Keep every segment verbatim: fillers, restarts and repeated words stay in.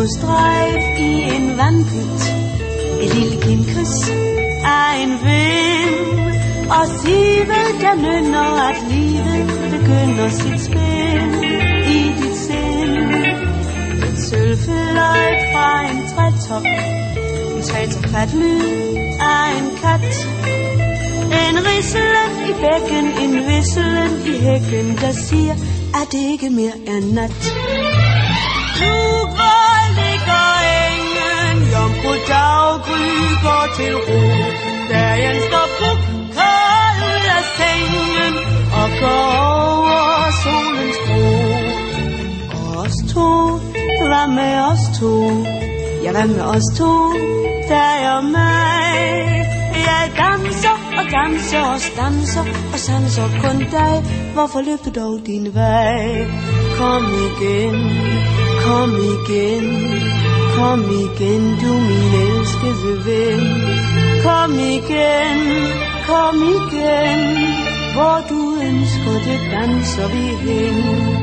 strejf i en vandpyt, et lille kindkys af en vind, og sivet der nynner, at livet begynder sit spil i dit sind. Et sølvfløjt fra en trætop, en trætopkat lyd af en kat, en rislen i bækken, en visselen i hækken, der siger, at det ikke mere er nat. Nu hvor ligger engen, jomfru daggry går til ro, dagen står puk kold ud af sengen og går over solens bro. Og os to, hvad med os to? Ja, hvad med os to? Dig og mig. Jeg danser og danser og stanser og sanser kun dig. Hvorfor løb du dog din vej? Kom igen, kom igen, kom igen, du min elskede ven. Kom igen, kom igen, hvor du ønsker det danser vi hen.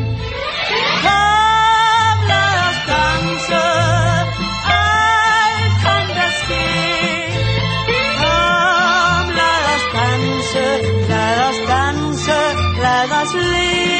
Kom, lad os danse, alt kan der ske. Kom, lad os danse, lad os danse, lad os leve.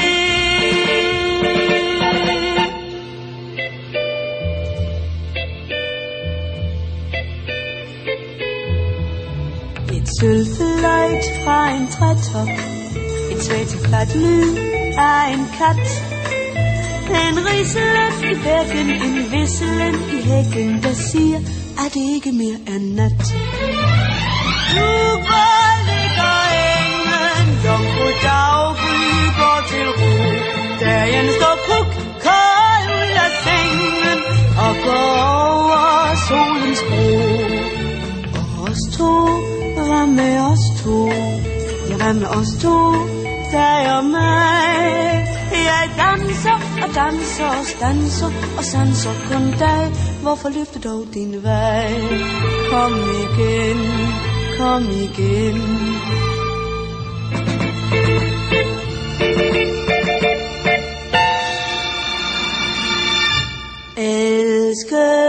Et sølvfløjt fra en trætop, en tvæteflat lyd af en kat, en rislen i bækken, en visselen i hækken, der siger, at det ikke mere er nat. Nu hvor ligger engen, jomfru daggry går til ro, dagen står puk kold ud af sengen og går over solens bro. Og os to, hvad med os to? Ja, hvad med os to? Dig og mig. Jeg danser og danser og stanser og sanser kun dig. Hvorfor løb du dog din vej? Kom igen, kom igen. Elsker